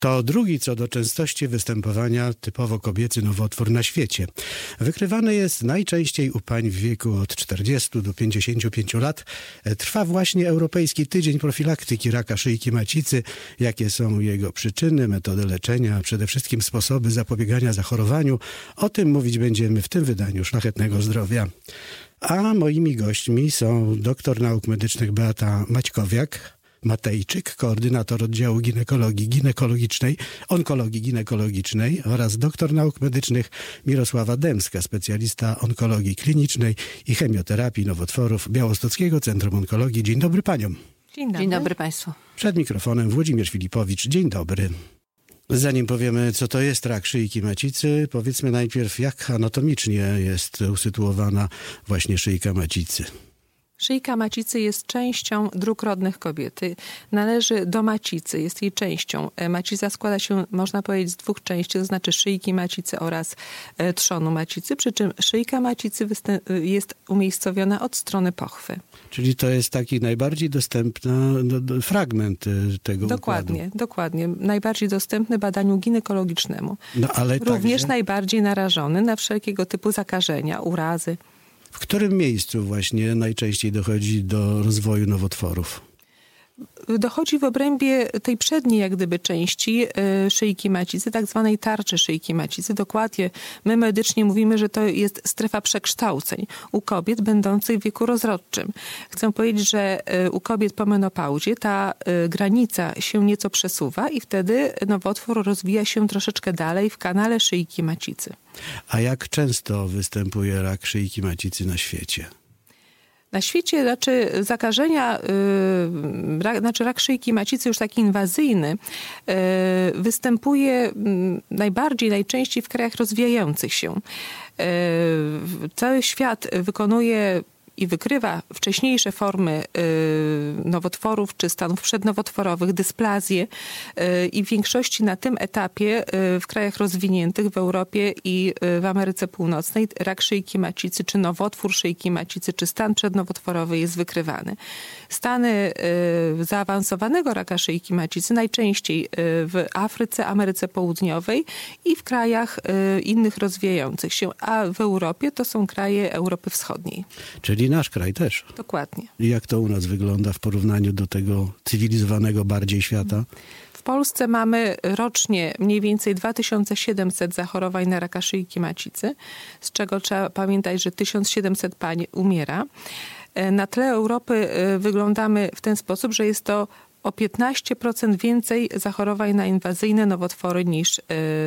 To drugi co do częstości występowania typowo kobiecy nowotwór na świecie. Wykrywany jest najczęściej u pań w wieku od 40 do 55 lat. Trwa właśnie Europejski Tydzień Profilaktyki Raka Szyjki Macicy. Jakie są jego przyczyny, metody leczenia, a przede wszystkim sposoby zapobiegania zachorowaniu. O tym mówić będziemy w tym wydaniu Szlachetnego Zdrowia. A moimi gośćmi są doktor nauk medycznych Beata Matejczyk, koordynator oddziału onkologii ginekologicznej oraz doktor nauk medycznych Mirosława Dębska, specjalista onkologii klinicznej i chemioterapii nowotworów Białostockiego Centrum Onkologii. Dzień dobry paniom. Dzień dobry państwu. Przed mikrofonem Włodzimierz Filipowicz. Dzień dobry. Zanim powiemy, co to jest rak szyjki macicy, powiedzmy najpierw, jak anatomicznie jest usytuowana właśnie szyjka macicy. Szyjka macicy jest częścią dróg rodnych kobiety. Należy do macicy, jest jej częścią. Macica składa się, można powiedzieć, z dwóch części, to znaczy szyjki macicy oraz trzonu macicy, przy czym szyjka macicy jest umiejscowiona od strony pochwy. Czyli to jest taki najbardziej dostępny fragment tego układu. Dokładnie. Najbardziej dostępny badaniu ginekologicznemu. Ale również także najbardziej narażony na wszelkiego typu zakażenia, urazy. W którym miejscu właśnie najczęściej dochodzi do rozwoju nowotworów? Dochodzi w obrębie tej przedniej jak gdyby części szyjki macicy, tak zwanej tarczy szyjki macicy. Dokładnie my medycznie mówimy, że to jest strefa przekształceń u kobiet będących w wieku rozrodczym. Chcę powiedzieć, że u kobiet po menopauzie ta granica się nieco przesuwa i wtedy nowotwór rozwija się troszeczkę dalej w kanale szyjki macicy. A jak często występuje rak szyjki macicy na świecie? Na świecie, zakażenia, rak szyjki macicy już taki inwazyjny występuje najczęściej w krajach rozwijających się. Cały świat wykonuje i wykrywa wcześniejsze formy nowotworów czy stanów przednowotworowych, dysplazje i w większości na tym etapie w krajach rozwiniętych, w Europie i w Ameryce Północnej rak szyjki macicy, czy nowotwór szyjki macicy, czy stan przednowotworowy jest wykrywany. Stany zaawansowanego raka szyjki macicy najczęściej w Afryce, Ameryce Południowej i w krajach innych rozwijających się, a w Europie to są kraje Europy Wschodniej. Czyli nasz kraj też. Dokładnie. I jak to u nas wygląda w porównaniu do tego cywilizowanego bardziej świata? W Polsce mamy rocznie mniej więcej 2700 zachorowań na raka szyjki macicy, z czego trzeba pamiętać, że 1700 pań umiera. Na tle Europy wyglądamy w ten sposób, że jest to o 15% więcej zachorowań na inwazyjne nowotwory niż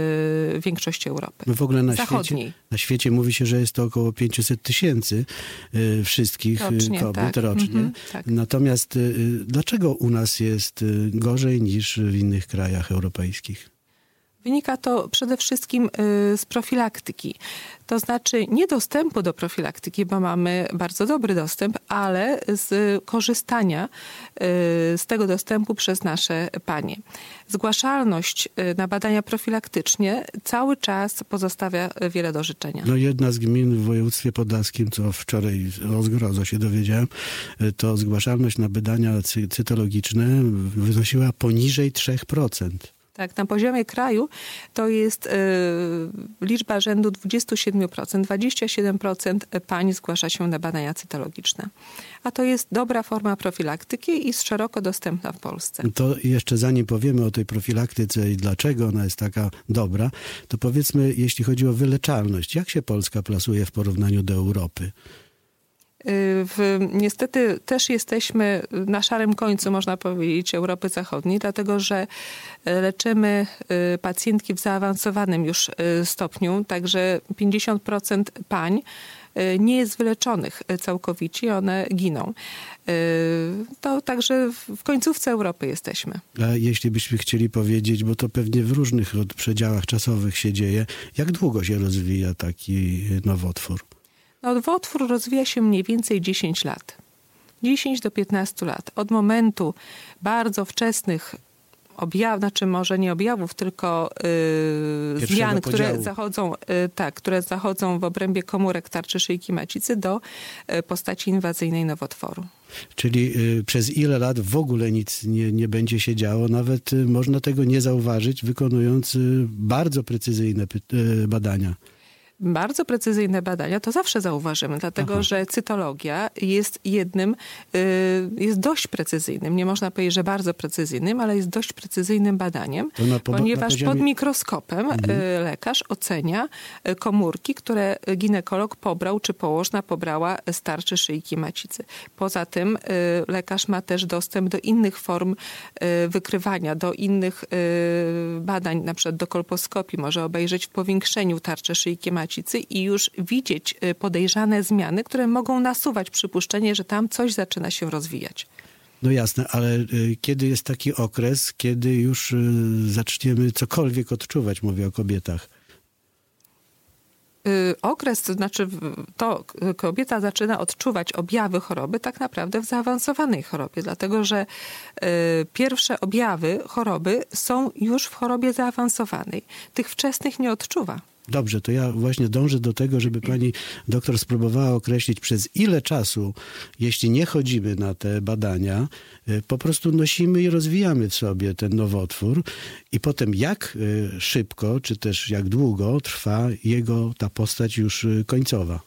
w większości Europy W ogóle zachodniej. Na świecie mówi się, że jest to około 500 tysięcy wszystkich kobiet rocznie. Tak. Natomiast dlaczego u nas jest gorzej niż w innych krajach europejskich? Wynika to przede wszystkim z profilaktyki. To znaczy nie dostępu do profilaktyki, bo mamy bardzo dobry dostęp, ale z korzystania z tego dostępu przez nasze panie. Zgłaszalność na badania profilaktycznie cały czas pozostawia wiele do życzenia. Jedna z gmin w województwie podlaskim, co wczoraj o zgrozo się dowiedziałem, to zgłaszalność na badania cytologiczne wynosiła poniżej 3%. Tak, na poziomie kraju to jest liczba rzędu 27%. 27% pań zgłasza się na badania cytologiczne. A to jest dobra forma profilaktyki i jest szeroko dostępna w Polsce. To jeszcze zanim powiemy o tej profilaktyce i dlaczego ona jest taka dobra, to powiedzmy, jeśli chodzi o wyleczalność, jak się Polska plasuje w porównaniu do Europy? Niestety też jesteśmy na szarym końcu, można powiedzieć, Europy Zachodniej, dlatego że leczymy pacjentki w zaawansowanym już stopniu, także 50% pań nie jest wyleczonych całkowicie, one giną. To także w końcówce Europy jesteśmy. A jeśli byśmy chcieli powiedzieć, bo to pewnie w różnych przedziałach czasowych się dzieje, jak długo się rozwija taki nowotwór? Nowotwór rozwija się mniej więcej 10 lat. 10 do 15 lat. Od momentu bardzo wczesnych znaczy może nie objawów, tylko zmian, które zachodzą w obrębie komórek tarczy szyjki macicy do postaci inwazyjnej nowotworu. Czyli przez ile lat w ogóle nic nie będzie się działo, nawet można tego nie zauważyć, wykonując bardzo precyzyjne badania. Bardzo precyzyjne badania to zawsze zauważymy, dlatego że cytologia jest jest dość precyzyjnym, nie można powiedzieć, że bardzo precyzyjnym, ale jest dość precyzyjnym badaniem, ponieważ pod mikroskopem lekarz ocenia komórki, które ginekolog pobrał, czy położna pobrała z tarczy szyjki macicy. Poza tym lekarz ma też dostęp do innych form wykrywania, do innych badań, na przykład do kolposkopii, może obejrzeć w powiększeniu tarczy szyjki macicy i już widzieć podejrzane zmiany, które mogą nasuwać przypuszczenie, że tam coś zaczyna się rozwijać. No jasne, ale kiedy jest taki okres, kiedy już zaczniemy cokolwiek odczuwać, mówię o kobietach? Okres, to znaczy to kobieta zaczyna odczuwać objawy choroby tak naprawdę w zaawansowanej chorobie, dlatego że pierwsze objawy choroby są już w chorobie zaawansowanej. Tych wczesnych nie odczuwa. Dobrze, to ja właśnie dążę do tego, żeby pani doktor spróbowała określić, przez ile czasu, jeśli nie chodzimy na te badania, po prostu nosimy i rozwijamy w sobie ten nowotwór i potem jak szybko, czy też jak długo trwa ta postać już końcowa.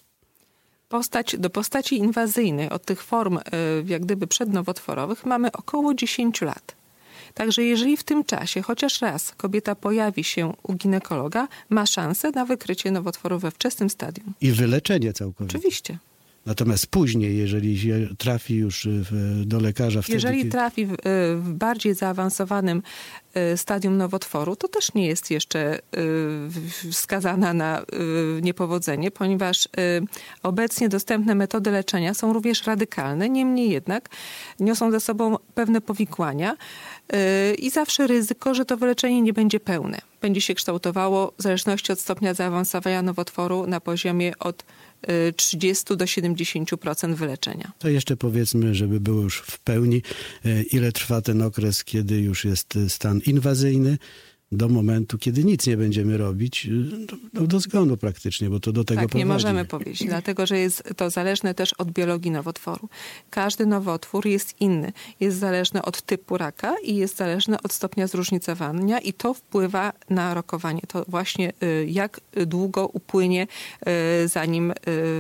Do postaci inwazyjnej od tych form jak gdyby przednowotworowych mamy około 10 lat. Także jeżeli w tym czasie chociaż raz kobieta pojawi się u ginekologa, ma szansę na wykrycie nowotworu we wczesnym stadium. I wyleczenie całkowicie. Oczywiście. Natomiast później, jeżeli się trafi już do lekarza... Jeżeli trafi w bardziej zaawansowanym stadium nowotworu, to też nie jest jeszcze skazana na niepowodzenie, ponieważ obecnie dostępne metody leczenia są również radykalne, niemniej jednak niosą ze sobą pewne powikłania i zawsze ryzyko, że to wyleczenie nie będzie pełne. Będzie się kształtowało w zależności od stopnia zaawansowania nowotworu na poziomie od 30 do 70% wyleczenia. To jeszcze powiedzmy, żeby było już w pełni, ile trwa ten okres, kiedy już jest stan inwazyjny, do momentu, kiedy nic nie będziemy robić, do zgonu praktycznie, bo to do tego prowadzi. Nie możemy powiedzieć, dlatego że jest to zależne też od biologii nowotworu. Każdy nowotwór jest inny. Jest zależny od typu raka i jest zależny od stopnia zróżnicowania i to wpływa na rokowanie. To właśnie jak długo upłynie, zanim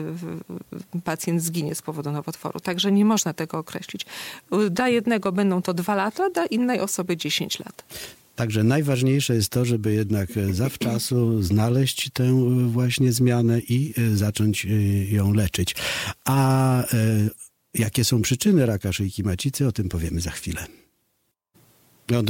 pacjent zginie z powodu nowotworu. Także nie można tego określić. Dla jednego będą to 2 lata, dla innej osoby 10 lat. Także najważniejsze jest to, żeby jednak zawczasu znaleźć tę właśnie zmianę i zacząć ją leczyć. A jakie są przyczyny raka szyjki macicy, o tym powiemy za chwilę. Od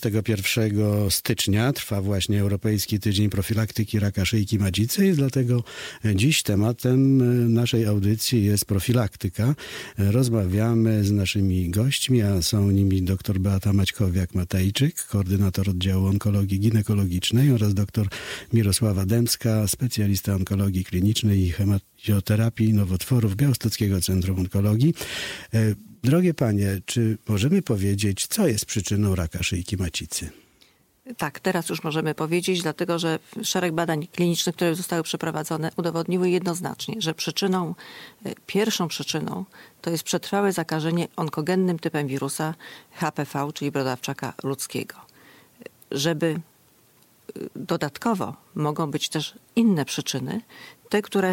21 stycznia trwa właśnie Europejski Tydzień Profilaktyki Raka Szyjki Macicy i dlatego dziś tematem naszej audycji jest profilaktyka. Rozmawiamy z naszymi gośćmi, a są nimi dr Beata Maćkowiak-Matejczyk, koordynator oddziału onkologii ginekologicznej oraz dr Mirosława Dębska, specjalista onkologii klinicznej i hematoterapii nowotworów Białostockiego Centrum Onkologii. Drogie panie, czy możemy powiedzieć, co jest przyczyną raka szyjki macicy? Tak, teraz już możemy powiedzieć, dlatego że szereg badań klinicznych, które zostały przeprowadzone, udowodniły jednoznacznie, że pierwszą przyczyną to jest przetrwałe zakażenie onkogennym typem wirusa HPV, czyli brodawczaka ludzkiego. Żeby dodatkowo mogą być też inne przyczyny, te, które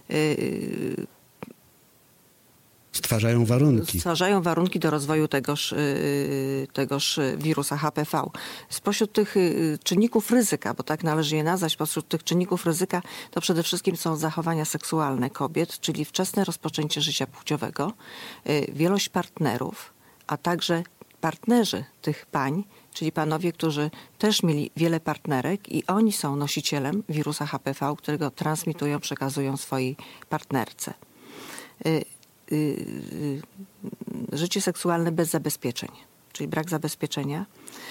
stwarzają warunki do rozwoju tegoż wirusa HPV. Spośród tych czynników ryzyka, bo tak należy je nazwać, spośród tych czynników ryzyka to przede wszystkim są zachowania seksualne kobiet, czyli wczesne rozpoczęcie życia płciowego, wielość partnerów, a także partnerzy tych pań, czyli panowie, którzy też mieli wiele partnerek i oni są nosicielem wirusa HPV, którego transmitują, przekazują swojej partnerce. Życie seksualne bez zabezpieczeń, czyli brak zabezpieczenia.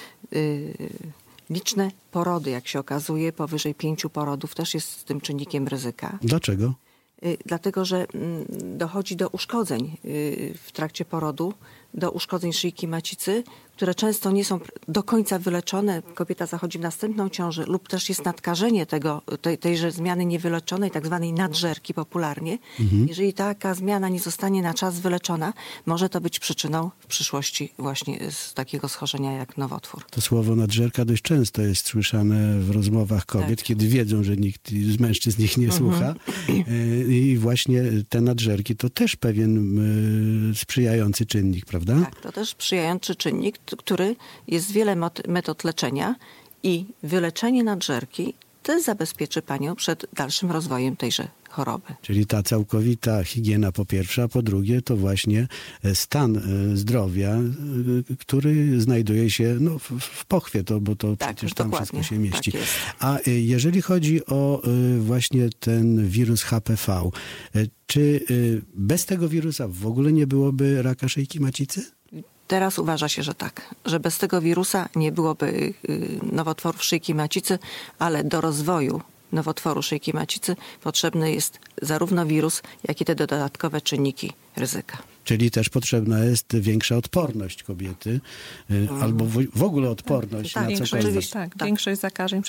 Liczne porody, jak się okazuje, powyżej 5 porodów też jest tym czynnikiem ryzyka. Dlaczego? Dlatego, że dochodzi do uszkodzeń w trakcie porodu do uszkodzeń szyjki macicy, które często nie są do końca wyleczone. Kobieta zachodzi w następną ciążę lub też jest nadkażenie tejże zmiany niewyleczonej, tak zwanej nadżerki popularnie. Jeżeli taka zmiana nie zostanie na czas wyleczona, może to być przyczyną w przyszłości właśnie z takiego schorzenia jak nowotwór. To słowo nadżerka dość często jest słyszane w rozmowach kobiet, kiedy wiedzą, że nikt z mężczyzn ich nie słucha. I właśnie te nadżerki to też pewien sprzyjający czynnik, prawda? Tak, to też sprzyjający czynnik, który jest wiele metod leczenia i wyleczenie nadżerki też zabezpieczy panią przed dalszym rozwojem tejże choroby. Czyli ta całkowita higiena po pierwsze, a po drugie to właśnie stan zdrowia, który znajduje się w pochwie, bo to tak, przecież tam dokładnie. wszystko się mieści. Tak jest. A jeżeli chodzi o właśnie ten wirus HPV, czy bez tego wirusa w ogóle nie byłoby raka szyjki macicy? Teraz uważa się, że tak, że bez tego wirusa nie byłoby nowotworów szyjki macicy, ale do rozwoju nowotworu szyjki macicy potrzebny jest zarówno wirus, jak i te dodatkowe czynniki ryzyka. Czyli też potrzebna jest większa odporność kobiety, albo w ogóle odporność na cokolwiek. Większość zakażeń,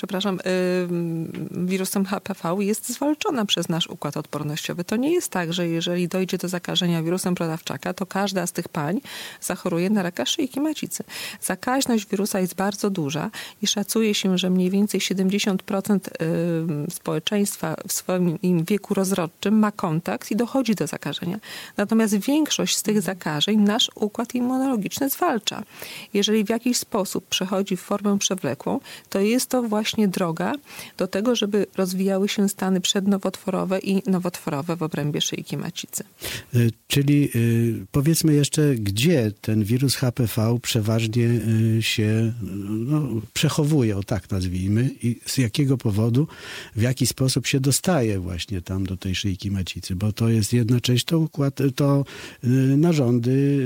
wirusem HPV jest zwalczona przez nasz układ odpornościowy. To nie jest tak, że jeżeli dojdzie do zakażenia wirusem brodawczaka, to każda z tych pań zachoruje na raka szyjki macicy. Zakaźność wirusa jest bardzo duża i szacuje się, że mniej więcej 70% społeczeństwa w swoim wieku rozrodczym ma kontakt i dochodzi do zakażenia. Natomiast większość z tych zakażeń nasz układ immunologiczny zwalcza. Jeżeli w jakiś sposób przechodzi w formę przewlekłą, to jest to właśnie droga do tego, żeby rozwijały się stany przednowotworowe i nowotworowe w obrębie szyjki macicy. Czyli powiedzmy jeszcze, gdzie ten wirus HPV przeważnie się przechowuje, o tak nazwijmy, i z jakiego powodu, w jaki sposób się dostaje właśnie tam do tej szyjki macicy, bo to jest jedna część, to narządy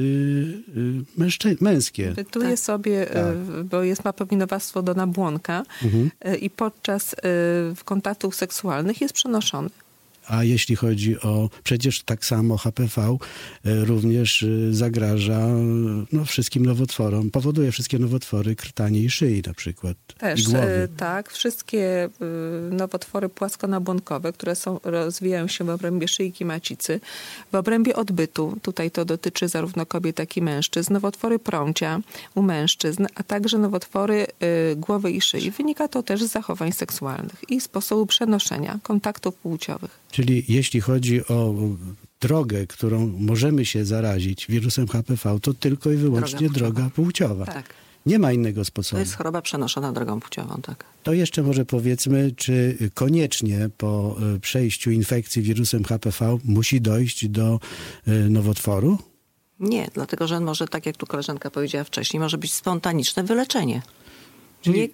męskie. Cytuję sobie, bo ma powinowactwo do nabłonka i podczas kontaktów seksualnych jest przenoszony. A jeśli chodzi przecież tak samo HPV również zagraża wszystkim nowotworom, powoduje wszystkie nowotwory krtani i szyi na przykład. Też, i głowy. tak. Wszystkie nowotwory płaskonabłonkowe, które rozwijają się w obrębie szyjki macicy, w obrębie odbytu, tutaj to dotyczy zarówno kobiet, jak i mężczyzn, nowotwory prącia u mężczyzn, a także nowotwory głowy i szyi. Wynika to też z zachowań seksualnych i sposobu przenoszenia kontaktów płciowych. Czyli jeśli chodzi o drogę, którą możemy się zarazić wirusem HPV, to tylko i wyłącznie droga płciowa. Tak. Nie ma innego sposobu. To jest choroba przenoszona drogą płciową, tak. To jeszcze może powiedzmy, czy koniecznie po przejściu infekcji wirusem HPV musi dojść do nowotworu? Nie, dlatego że może, tak jak tu koleżanka powiedziała wcześniej, może być spontaniczne wyleczenie. Czyli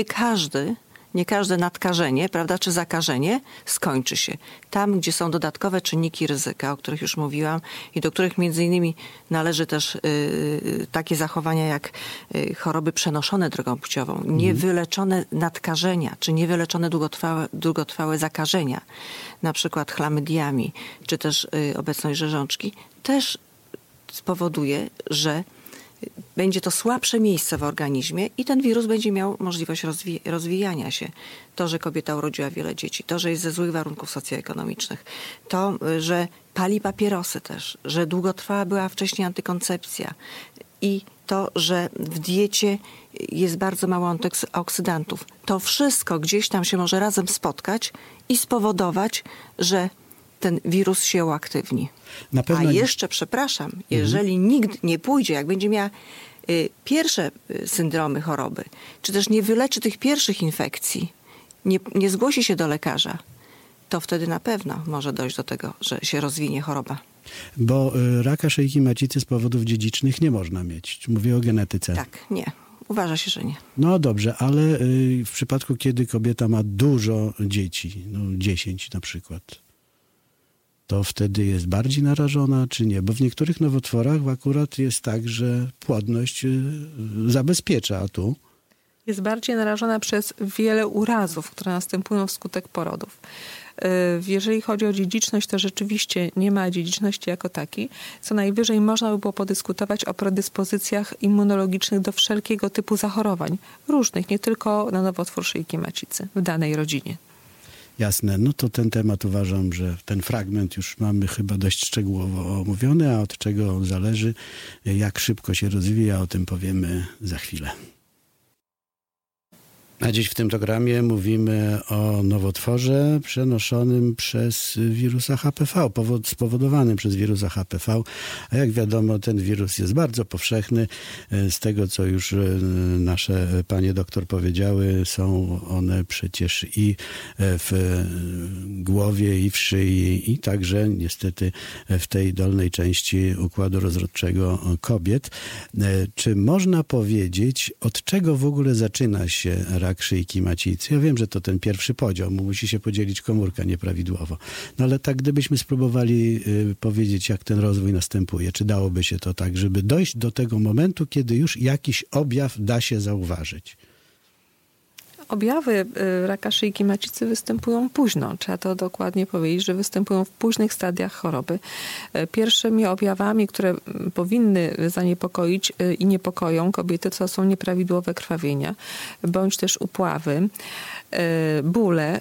nie każde nadkażenie, prawda, czy zakażenie skończy się. Tam, gdzie są dodatkowe czynniki ryzyka, o których już mówiłam i do których między innymi należy też takie zachowania jak choroby przenoszone drogą płciową, niewyleczone nadkażenia, czy niewyleczone długotrwałe zakażenia, na przykład chlamydiami, czy też obecność rzeżączki, też spowoduje, że będzie to słabsze miejsce w organizmie i ten wirus będzie miał możliwość rozwijania się. To, że kobieta urodziła wiele dzieci, to, że jest ze złych warunków socjoekonomicznych, to, że pali papierosy też, że długotrwała była wcześniej antykoncepcja i to, że w diecie jest bardzo mało antyoksydantów. To wszystko gdzieś tam się może razem spotkać i spowodować, że ten wirus się uaktywni. A jeszcze, przepraszam, jeżeli nikt nie pójdzie, jak będzie miała pierwsze syndromy choroby, czy też nie wyleczy tych pierwszych infekcji, nie zgłosi się do lekarza, to wtedy na pewno może dojść do tego, że się rozwinie choroba. Bo raka szyjki macicy z powodów dziedzicznych nie można mieć. Mówię o genetyce. Tak, nie. Uważa się, że nie. No dobrze, ale w przypadku, kiedy kobieta ma dużo dzieci, 10 na przykład, to wtedy jest bardziej narażona, czy nie? Bo w niektórych nowotworach akurat jest tak, że płodność zabezpiecza, a tu? Jest bardziej narażona przez wiele urazów, które następują wskutek porodów. Jeżeli chodzi o dziedziczność, to rzeczywiście nie ma dziedziczności jako takiej. Co najwyżej można by było podyskutować o predyspozycjach immunologicznych do wszelkiego typu zachorowań. Różnych, nie tylko na nowotwór szyjki macicy w danej rodzinie. Jasne, no to ten temat uważam, że ten fragment już mamy chyba dość szczegółowo omówiony, a od czego on zależy, jak szybko się rozwija, o tym powiemy za chwilę. A dziś w tym programie mówimy o nowotworze przenoszonym przez wirusa HPV, spowodowanym przez wirusa HPV. A jak wiadomo, ten wirus jest bardzo powszechny. Z tego, co już nasze panie doktor powiedziały, są one przecież i w głowie, i w szyi, i także niestety w tej dolnej części układu rozrodczego kobiet. Czy można powiedzieć, od czego w ogóle zaczyna się rak szyjki macicy? Ja wiem, że to ten pierwszy podział, musi się podzielić komórka nieprawidłowo. No ale tak, gdybyśmy spróbowali powiedzieć, jak ten rozwój następuje, czy dałoby się to tak, żeby dojść do tego momentu, kiedy już jakiś objaw da się zauważyć? Objawy raka szyjki macicy występują późno. Trzeba to dokładnie powiedzieć, że występują w późnych stadiach choroby. Pierwszymi objawami, które powinny zaniepokoić i niepokoją kobiety, to są nieprawidłowe krwawienia, bądź też upławy, bóle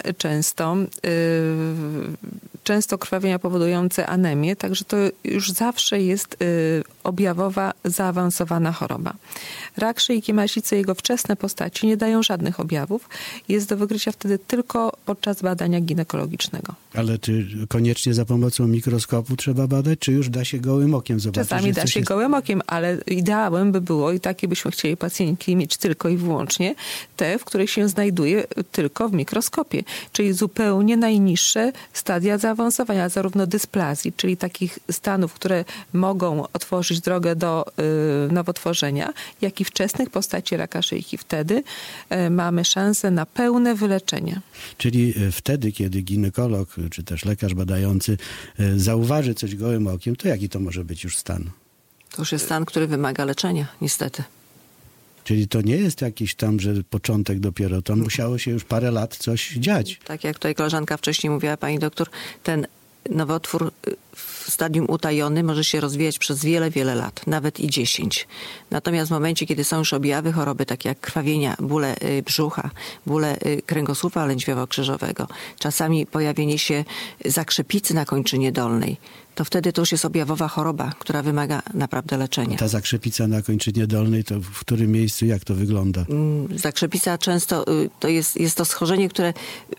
często krwawienia powodujące anemię, także to już zawsze jest objawowa, zaawansowana choroba. Rak szyjki macicy, jego wczesne postaci nie dają żadnych objawów. Jest do wykrycia wtedy tylko podczas badania ginekologicznego. Ale czy koniecznie za pomocą mikroskopu trzeba badać, czy już da się gołym okiem zobaczyć? Czasami da się gołym okiem, ale ideałem by było, i takie byśmy chcieli pacjentki mieć tylko i wyłącznie, te, w których się znajduje tylko w mikroskopie, czyli zupełnie najniższe stadia zaawansowania, zarówno dysplazji, czyli takich stanów, które mogą otworzyć drogę do nowotworzenia, jak i wczesnych postaci raka szyjki. Wtedy mamy szansę na pełne wyleczenie. Czyli wtedy, kiedy ginekolog, czy też lekarz badający zauważy coś gołym okiem, to jaki to może być już stan? To już jest stan, który wymaga leczenia, niestety. Czyli to nie jest jakiś tam, że początek dopiero, to musiało się już parę lat coś dziać. Tak jak tutaj koleżanka wcześniej mówiła, pani doktor, ten nowotwór w stadium utajonym może się rozwijać przez wiele, wiele lat, nawet i 10. Natomiast w momencie, kiedy są już objawy choroby, takie jak krwawienia, bóle brzucha, bóle kręgosłupa lędźwiowo-krzyżowego, czasami pojawienie się zakrzepicy na kończynie dolnej, to wtedy to już jest objawowa choroba, która wymaga naprawdę leczenia. Ta zakrzepica na kończynie dolnej, to w którym miejscu, jak to wygląda? Zakrzepica często to jest to schorzenie, które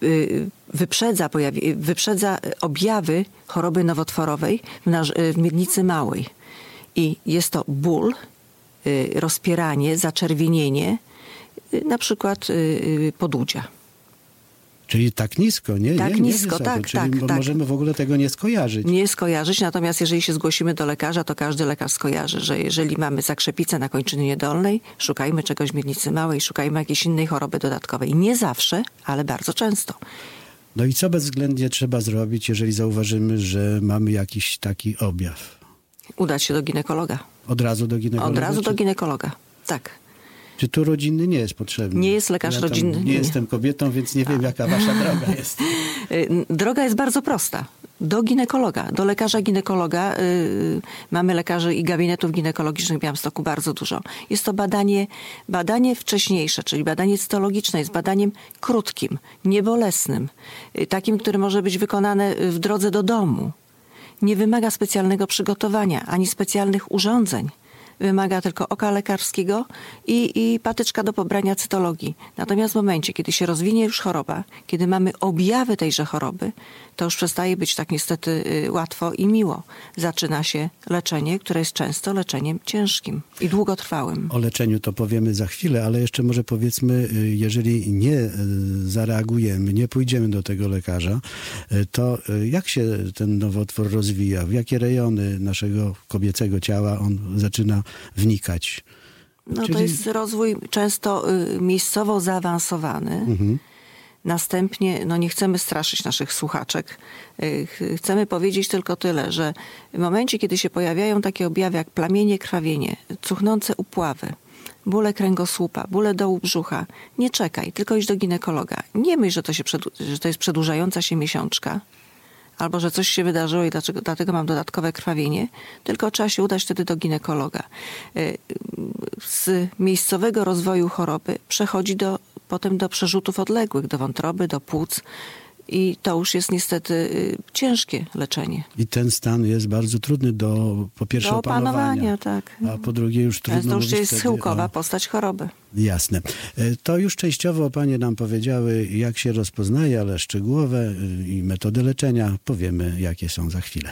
wyprzedza objawy choroby nowotworowej w miednicy małej. I jest to ból, rozpieranie, zaczerwienienie, na przykład podudzia. Czyli tak nisko, nie? Tak nie nisko, wysoko. tak, czyli tak. możemy w ogóle tego nie skojarzyć. Nie skojarzyć, natomiast jeżeli się zgłosimy do lekarza, to każdy lekarz skojarzy, że jeżeli mamy zakrzepicę na kończynie dolnej, szukajmy czegoś w miednicy małej, szukajmy jakiejś innej choroby dodatkowej. Nie zawsze, ale bardzo często. No i co bezwzględnie trzeba zrobić, jeżeli zauważymy, że mamy jakiś taki objaw? Udać się do ginekologa. Od razu do ginekologa? Od razu do ginekologa, tak. Czy tu rodzinny nie jest potrzebny? Nie jest lekarz rodzinny. Nie jestem kobietą, więc nie wiem, jaka wasza droga jest. Droga jest bardzo prosta. Do ginekologa, do lekarza ginekologa. Mamy lekarzy i gabinetów ginekologicznych w Białymstoku bardzo dużo. Jest to badanie wcześniejsze, czyli badanie cytologiczne. Jest badaniem krótkim, niebolesnym. Takim, które może być wykonane w drodze do domu. Nie wymaga specjalnego przygotowania, ani specjalnych urządzeń. Wymaga tylko oka lekarskiego i patyczka do pobrania cytologii. Natomiast w momencie, kiedy się rozwinie już choroba, kiedy mamy objawy tejże choroby, to już przestaje być tak niestety łatwo i miło. Zaczyna się leczenie, które jest często leczeniem ciężkim i długotrwałym. O leczeniu to powiemy za chwilę, ale jeszcze może powiedzmy, jeżeli nie zareagujemy, nie pójdziemy do tego lekarza, to jak się ten nowotwór rozwija? W jakie rejony naszego kobiecego ciała on zaczyna wnikać? No to jest rozwój często miejscowo zaawansowany. Mhm. Następnie, nie chcemy straszyć naszych słuchaczek. Chcemy powiedzieć tylko tyle, że w momencie, kiedy się pojawiają takie objawy jak plamienie, krwawienie, cuchnące upławy, bóle kręgosłupa, bóle dołu brzucha, nie czekaj, tylko idź do ginekologa. Nie myśl, że to jest przedłużająca się miesiączka, albo że coś się wydarzyło i dlatego mam dodatkowe krwawienie, tylko trzeba się udać wtedy do ginekologa. Z miejscowego rozwoju choroby przechodzi potem do przerzutów odległych, do wątroby, do płuc. I to już jest niestety ciężkie leczenie. I ten stan jest bardzo trudny po pierwsze do opanowania, tak. A po drugie już trudno to już mówić jest schyłkowa postać choroby. Jasne. To już częściowo panie nam powiedziały, jak się rozpoznaje, ale szczegółowe i metody leczenia powiemy, jakie są za chwilę.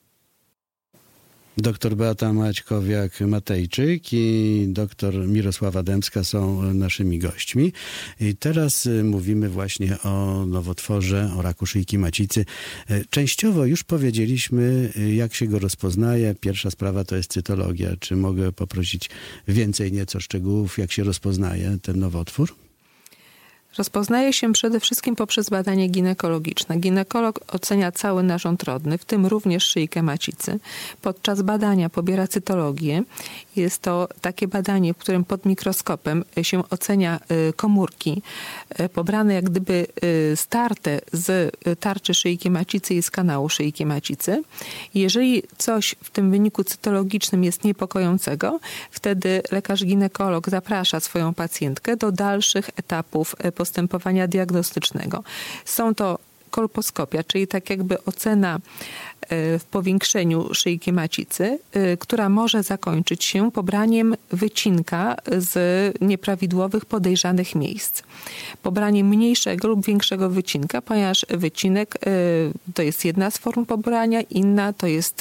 Doktor Beata Maćkowiak-Matejczyk i doktor Mirosława Dębska są naszymi gośćmi. I teraz mówimy właśnie o nowotworze, o raku szyjki macicy. Częściowo już powiedzieliśmy, jak się go rozpoznaje. Pierwsza sprawa to jest cytologia. Czy mogę poprosić więcej nieco szczegółów, jak się rozpoznaje ten nowotwór? Rozpoznaje się przede wszystkim poprzez badanie ginekologiczne. Ginekolog ocenia cały narząd rodny, w tym również szyjkę macicy. Podczas badania pobiera cytologię. Jest to takie badanie, w którym pod mikroskopem się ocenia komórki pobrane jak gdyby starte z tarczy szyjki macicy i z kanału szyjki macicy. Jeżeli coś w tym wyniku cytologicznym jest niepokojącego, wtedy lekarz ginekolog zaprasza swoją pacjentkę do dalszych etapów postępowania diagnostycznego. Są to kolposkopia, czyli tak jakby ocena w powiększeniu szyjki macicy, która może zakończyć się pobraniem wycinka z nieprawidłowych, podejrzanych miejsc. Pobraniem mniejszego lub większego wycinka, ponieważ wycinek to jest jedna z form pobrania, inna to jest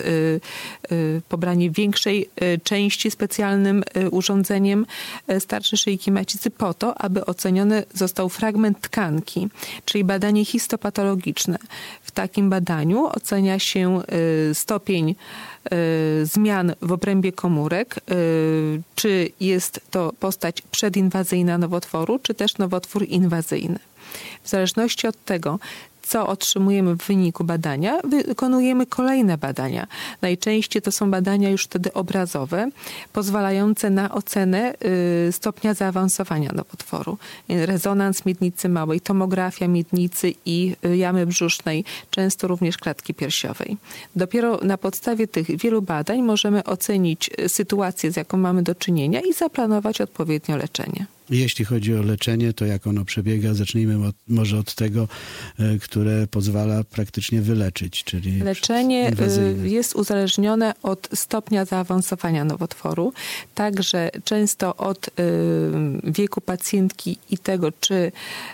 pobranie większej części specjalnym urządzeniem z tarczy szyjki macicy po to, aby oceniony został fragment tkanki, czyli badanie histopatologiczne. W takim badaniu ocenia się stopień zmian w obrębie komórek, czy jest to postać przedinwazyjna nowotworu, czy też nowotwór inwazyjny. W zależności od tego, co otrzymujemy w wyniku badania, wykonujemy kolejne badania. Najczęściej to są badania już wtedy obrazowe, pozwalające na ocenę stopnia zaawansowania nowotworu. Rezonans miednicy małej, tomografia miednicy i jamy brzusznej, często również klatki piersiowej. Dopiero na podstawie tych wielu badań możemy ocenić sytuację, z jaką mamy do czynienia i zaplanować odpowiednio leczenie. Jeśli chodzi o leczenie, to jak ono przebiega? Zacznijmy może od tego, które pozwala praktycznie wyleczyć, czyli leczenie jest uzależnione od stopnia zaawansowania nowotworu, także często od wieku pacjentki i tego, czy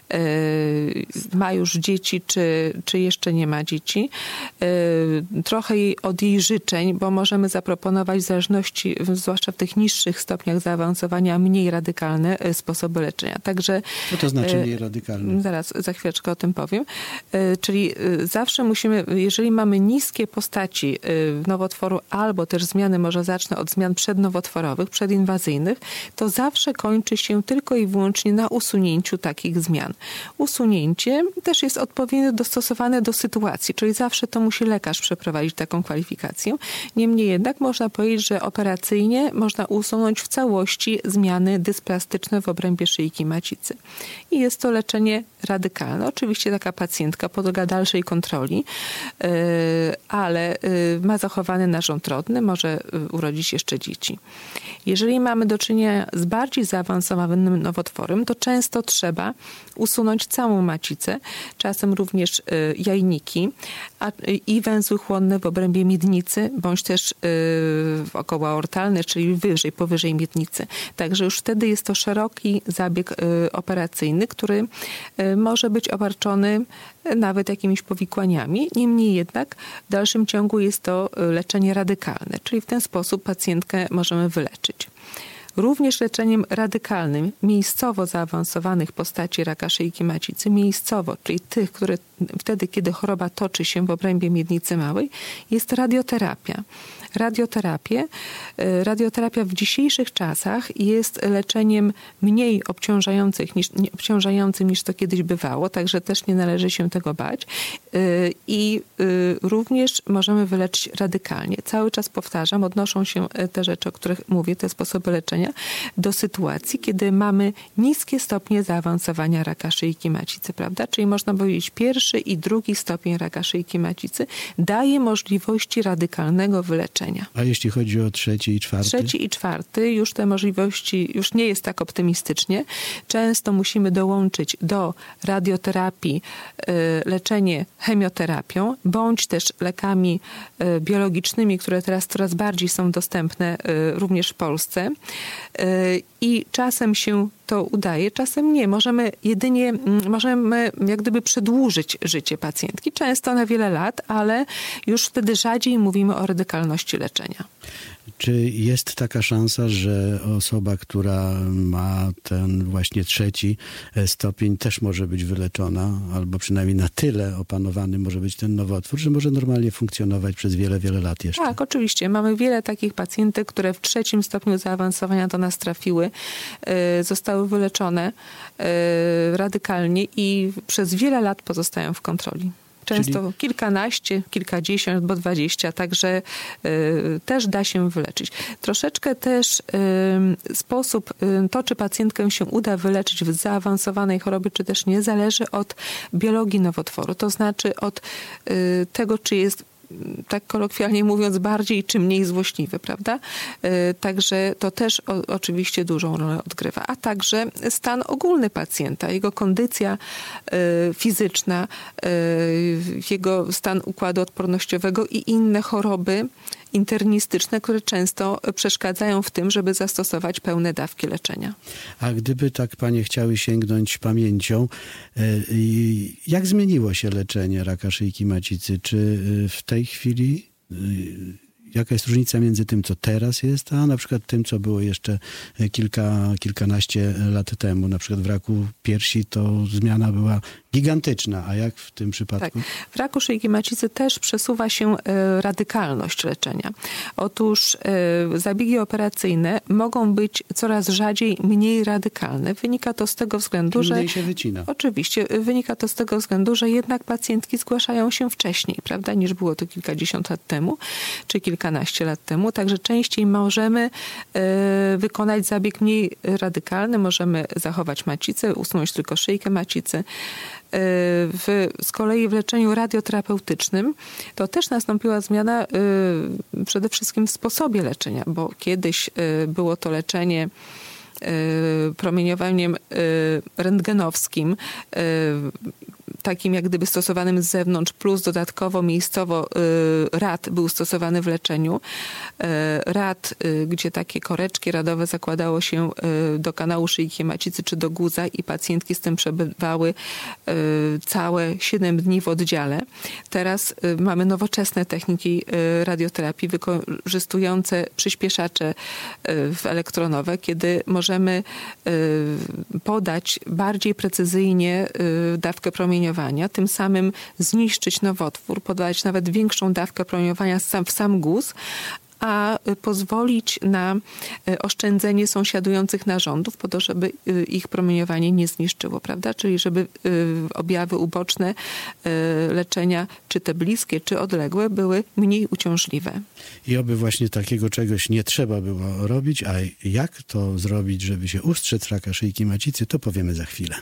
ma już dzieci, czy jeszcze nie ma dzieci. Trochę od jej życzeń, bo możemy zaproponować w zależności, zwłaszcza w tych niższych stopniach zaawansowania, mniej radykalne sposoby leczenia. Także, co to znaczy mniej radykalne? Zaraz, za chwileczkę o tym powiem. Czyli zawsze musimy, jeżeli mamy niskie postaci nowotworu albo też zmiany, może zacznę od zmian przednowotworowych, przedinwazyjnych, to zawsze kończy się tylko i wyłącznie na usunięciu takich zmian. Usunięcie też jest odpowiednio dostosowane do sytuacji, czyli zawsze to musi lekarz przeprowadzić taką kwalifikację. Niemniej jednak można powiedzieć, że operacyjnie można usunąć w całości zmiany dysplastyczne w obrębie szyjki macicy. I jest to leczenie radykalne. Oczywiście taka pacjentka podlega dalszej kontroli, ale ma zachowany narząd rodny, może urodzić jeszcze dzieci. Jeżeli mamy do czynienia z bardziej zaawansowanym nowotworem, to często trzeba usunąć całą macicę, czasem również jajniki i węzły chłonne w obrębie miednicy, bądź też okołoaortalne, czyli powyżej miednicy. Także już wtedy jest to szeroki zabieg operacyjny, który może być obarczony nawet jakimiś powikłaniami. Niemniej jednak w dalszym ciągu jest to leczenie radykalne, czyli w ten sposób pacjentkę możemy wyleczyć. Również leczeniem radykalnym miejscowo zaawansowanych postaci raka szyjki macicy, miejscowo, czyli tych, które wtedy, kiedy choroba toczy się w obrębie miednicy małej, jest radioterapia. Radioterapia w dzisiejszych czasach jest leczeniem mniej obciążającym niż to kiedyś bywało, także też nie należy się tego bać. I również możemy wyleczyć radykalnie. Cały czas powtarzam, odnoszą się te rzeczy, o których mówię, te sposoby leczenia, do sytuacji, kiedy mamy niskie stopnie zaawansowania raka szyjki macicy, prawda? Czyli można powiedzieć, pierwszy i drugi stopień raka szyjki macicy daje możliwości radykalnego wyleczenia. A jeśli chodzi o trzeci i czwarty? Trzeci i czwarty, już te możliwości, już nie jest tak optymistycznie. Często musimy dołączyć do radioterapii leczenie chemioterapią, bądź też lekami biologicznymi, które teraz coraz bardziej są dostępne również w Polsce. I czasem się to udaje, czasem nie. Możemy jak gdyby przedłużyć życie pacjentki, często na wiele lat, ale już wtedy rzadziej mówimy o radykalności leczenia. Czy jest taka szansa, że osoba, która ma ten właśnie trzeci stopień, też może być wyleczona, albo przynajmniej na tyle opanowany może być ten nowotwór, że może normalnie funkcjonować przez wiele, wiele lat jeszcze? Tak, oczywiście. Mamy wiele takich pacjentek, które w trzecim stopniu zaawansowania do nas trafiły, zostały wyleczone radykalnie i przez wiele lat pozostają w kontroli. Często kilkanaście, kilkadziesiąt albo 20, także też da się wyleczyć. Troszeczkę też sposób, to czy pacjentkę się uda wyleczyć w zaawansowanej chorobie, czy też nie, zależy od biologii nowotworu. To znaczy od tego, czy jest, tak kolokwialnie mówiąc, bardziej czy mniej złośliwy, prawda? Także to też oczywiście dużą rolę odgrywa. A także stan ogólny pacjenta, jego kondycja fizyczna, jego stan układu odpornościowego i inne choroby internistyczne, które często przeszkadzają w tym, żeby zastosować pełne dawki leczenia. A gdyby tak panie chciały sięgnąć pamięcią, jak zmieniło się leczenie raka szyjki macicy? Czy w tej chwili jaka jest różnica między tym, co teraz jest, a na przykład tym, co było jeszcze kilkanaście lat temu? Na przykład w raku piersi to zmiana była gigantyczna, a jak w tym przypadku? Tak. W raku szyjki macicy też przesuwa się radykalność leczenia. Otóż zabiegi operacyjne mogą być coraz rzadziej mniej radykalne. Wynika to z tego względu, że... Mniej się wycina. Oczywiście. Wynika to z tego względu, że jednak pacjentki zgłaszają się wcześniej, prawda, niż było to kilkadziesiąt lat temu, czy kilkanaście lat temu. Także częściej możemy wykonać zabieg mniej radykalny. Możemy zachować macicę, usunąć tylko szyjkę macicy. Z kolei w leczeniu radioterapeutycznym to też nastąpiła zmiana przede wszystkim w sposobie leczenia, bo kiedyś było to leczenie promieniowaniem rentgenowskim, takim jak gdyby stosowanym z zewnątrz, plus dodatkowo miejscowo rad był stosowany w leczeniu. Rad, gdzie takie koreczki radowe zakładało się do kanału szyjki macicy czy do guza i pacjentki z tym przebywały całe 7 dni w oddziale. Teraz mamy nowoczesne techniki radioterapii wykorzystujące przyspieszacze elektronowe, kiedy możemy podać bardziej precyzyjnie dawkę promieniowania, tym samym zniszczyć nowotwór, podać nawet większą dawkę promieniowania w sam guz, a pozwolić na oszczędzenie sąsiadujących narządów po to, żeby ich promieniowanie nie zniszczyło, prawda? Czyli żeby objawy uboczne leczenia, czy te bliskie, czy odległe, były mniej uciążliwe. I oby właśnie takiego czegoś nie trzeba było robić, a jak to zrobić, żeby się ustrzec raka szyjki macicy, to powiemy za chwilę.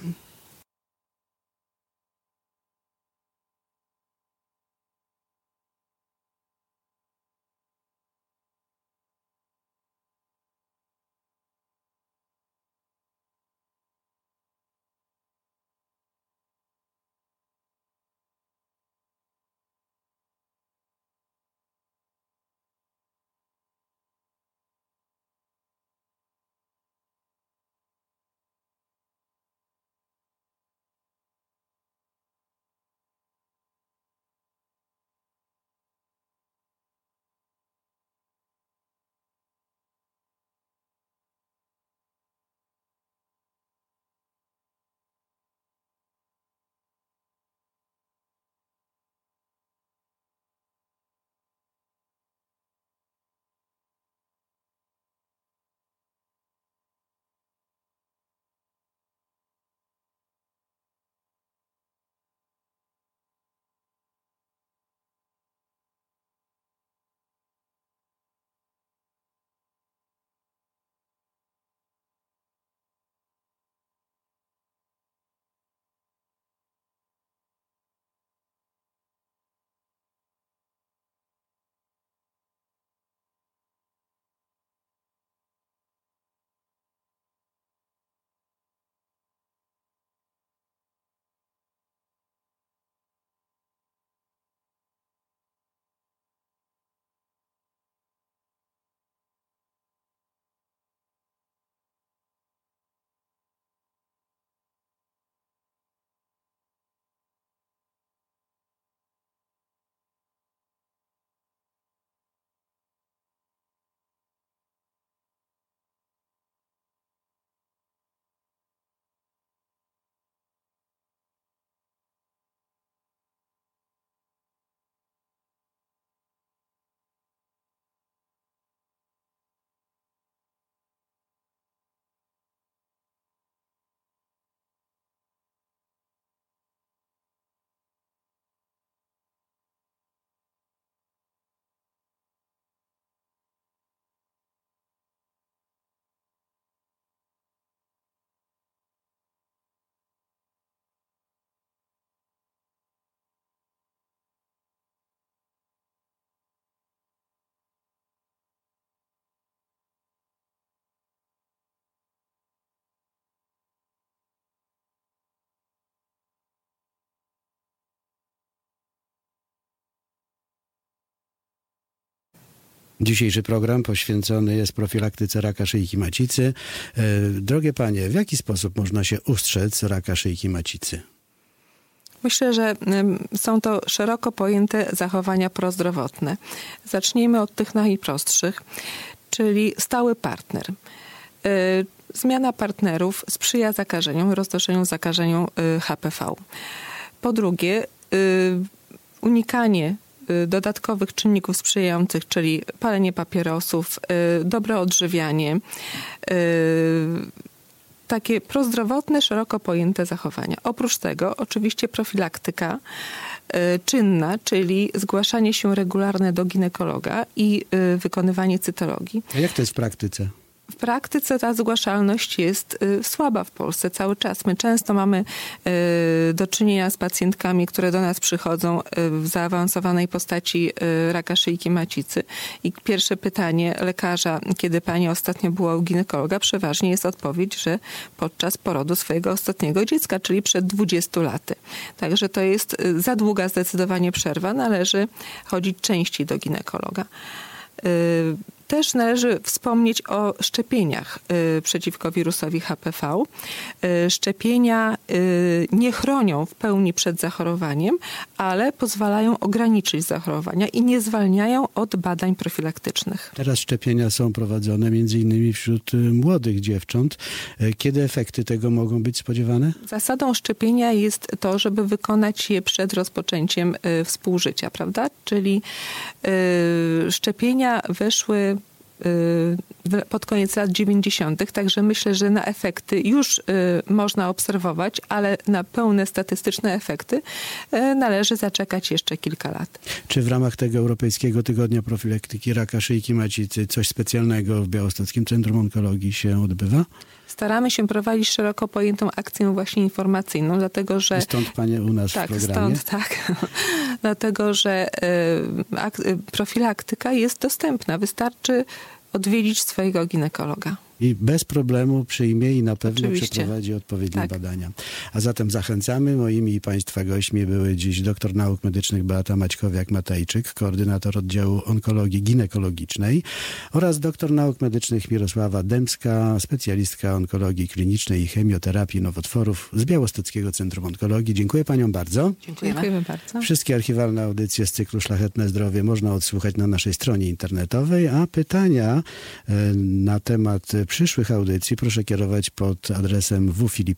Dzisiejszy program poświęcony jest profilaktyce raka szyjki macicy. Drogie panie, w jaki sposób można się ustrzec raka szyjki macicy? Myślę, że są to szeroko pojęte zachowania prozdrowotne. Zacznijmy od tych najprostszych, czyli stały partner. Zmiana partnerów sprzyja zakażeniom, roznoszeniu zakażeniu HPV. Po drugie, unikanie dodatkowych czynników sprzyjających, czyli palenie papierosów, dobre odżywianie, takie prozdrowotne, szeroko pojęte zachowania. Oprócz tego oczywiście profilaktyka czynna, czyli zgłaszanie się regularne do ginekologa i wykonywanie cytologii. A jak to jest w praktyce? W praktyce ta zgłaszalność jest słaba w Polsce cały czas. My często mamy do czynienia z pacjentkami, które do nas przychodzą w zaawansowanej postaci raka szyjki macicy. I pierwsze pytanie lekarza, kiedy pani ostatnio była u ginekologa, przeważnie jest odpowiedź, że podczas porodu swojego ostatniego dziecka, czyli przed 20 laty. Także to jest za długa zdecydowanie przerwa. Należy chodzić częściej do ginekologa. Też należy wspomnieć o szczepieniach przeciwko wirusowi HPV. Szczepienia nie chronią w pełni przed zachorowaniem, ale pozwalają ograniczyć zachorowania i nie zwalniają od badań profilaktycznych. Teraz szczepienia są prowadzone m.in. wśród młodych dziewcząt. Kiedy efekty tego mogą być spodziewane? Zasadą szczepienia jest to, żeby wykonać je przed rozpoczęciem współżycia, prawda? Czyli szczepienia weszły pod koniec lat 90., także myślę, że na efekty już można obserwować, ale na pełne statystyczne efekty należy zaczekać jeszcze kilka lat. Czy w ramach tego Europejskiego Tygodnia Profilaktyki Raka Szyjki Macicy coś specjalnego w Białostockim Centrum Onkologii się odbywa? Staramy się prowadzić szeroko pojętą akcję właśnie informacyjną, dlatego że... I stąd panie u nas w programie? Stąd, tak. Dlatego, że profilaktyka jest dostępna. Wystarczy odwiedzić swojego ginekologa. I bez problemu przyjmie i na pewno Oczywiście. przeprowadzi odpowiednie badania. A zatem zachęcamy. Moimi i państwa gośćmi były dziś doktor nauk medycznych Beata Maćkowiak-Matejczyk, koordynator oddziału onkologii ginekologicznej oraz doktor nauk medycznych Mirosława Dębska, specjalistka onkologii klinicznej i chemioterapii nowotworów z Białostockiego Centrum Onkologii. Dziękuję paniom bardzo. Dziękujemy bardzo. Wszystkie archiwalne audycje z cyklu Szlachetne Zdrowie można odsłuchać na naszej stronie internetowej, a pytania na temat przyszłych audycji proszę kierować pod adresem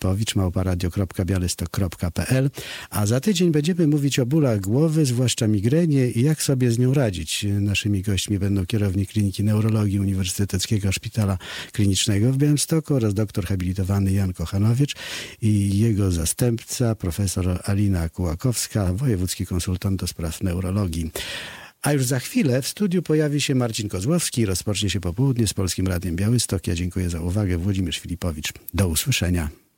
wfilipowicz@radio.bialystok.pl. A za tydzień będziemy mówić o bólach głowy, zwłaszcza migrenie i jak sobie z nią radzić. Naszymi gośćmi będą kierownik Kliniki Neurologii Uniwersyteckiego Szpitala Klinicznego w Białymstoku oraz doktor habilitowany Jan Kochanowicz i jego zastępca profesor Alina Kułakowska, wojewódzki konsultant do spraw neurologii. A już za chwilę w studiu pojawi się Marcin Kozłowski. Rozpocznie się popołudnie z Polskim Radiem Białystok. Ja dziękuję za uwagę. Włodzimierz Filipowicz. Do usłyszenia.